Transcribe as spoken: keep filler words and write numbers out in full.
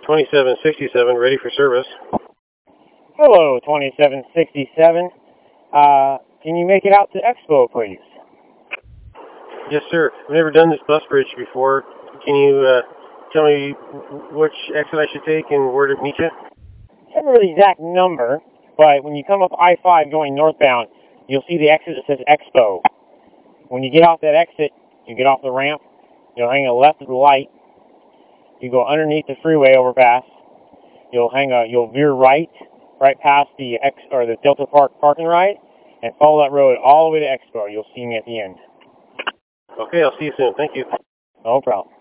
twenty-seven sixty-seven, ready for service. Hello, twenty-seven sixty-seven. Uh, can you make it out to Expo, please? Yes, sir. I've never done this bus bridge before. Can you uh, tell me which exit I should take and where to meet you? I don't remember the exact number, but when you come up I five going northbound, you'll see the exit that says Expo. When you get off that exit, you get off the ramp, you'll hang a left of the light, you go underneath the freeway overpass, you'll hang a, you'll veer right, right past the X or the Delta Park parking ride, and follow that road all the way to Expo. You'll see me at the end. Okay, I'll see you soon. Thank you. No problem.